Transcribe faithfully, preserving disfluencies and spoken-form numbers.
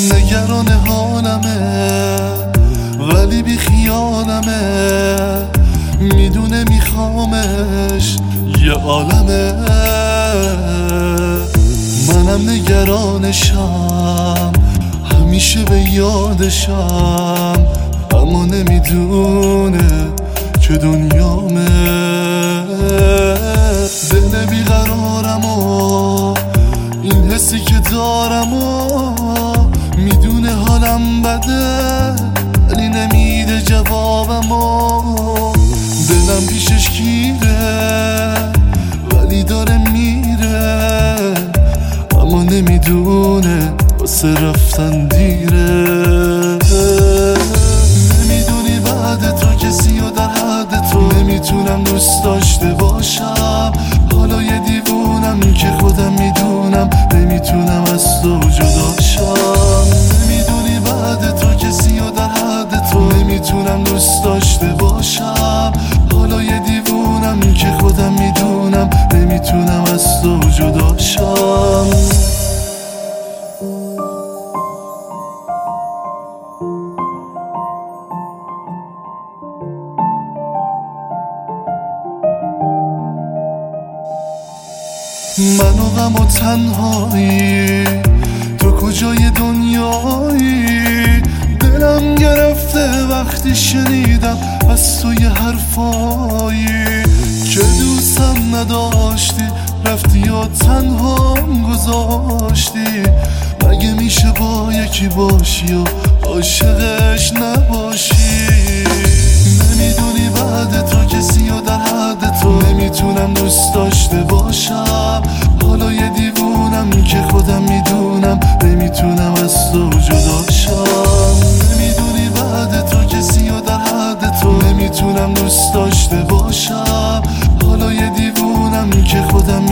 نگران حالمه ولی بی خیالمه، میدونه میخوامش یه عالمه. منم نگرانشم همیشه به یادشم، اما نمیدونه که دنیامه. دل بیقرارم و این حسی که دارم و میدونه حالم بده ولی نمیده جوابم و دلم پیشش گیره ولی داره میره، اما نمیدونه واسه رفتن دیره. نمیدونی بعد تو کسی و در حد تو نمیتونم دوست داشته باشم، حالا یه دیوونم که خودم میدونم نمیتونم از تو جدا شم. نمیدونی بعد تو کسی و در حد تو نمیتونم دوست داشته باشم، حالا یه دیوونم که خودم میدونم نمیتونم از تو جدا شم. من و غم و تنهایی تو کجای دنیایی، دلم گرفته وقتی شنیدم از تو یه حرفایی که دوستم نداشتی، رفتی و تنهام گذاشتی. مگه میشه با یکی باشی و عاشقش نباشی؟ نمیدونی بعد تو کسی و در حد تو نمیتونم دوست داشته باشم، حالا یه دیوونم که خودم میدونم نمیتونم از تو جدا شم. نمیدونی بعد تو کسی و در حد تو نمیتونم دوست داشته باشم، حالا یه دیوونم که خودم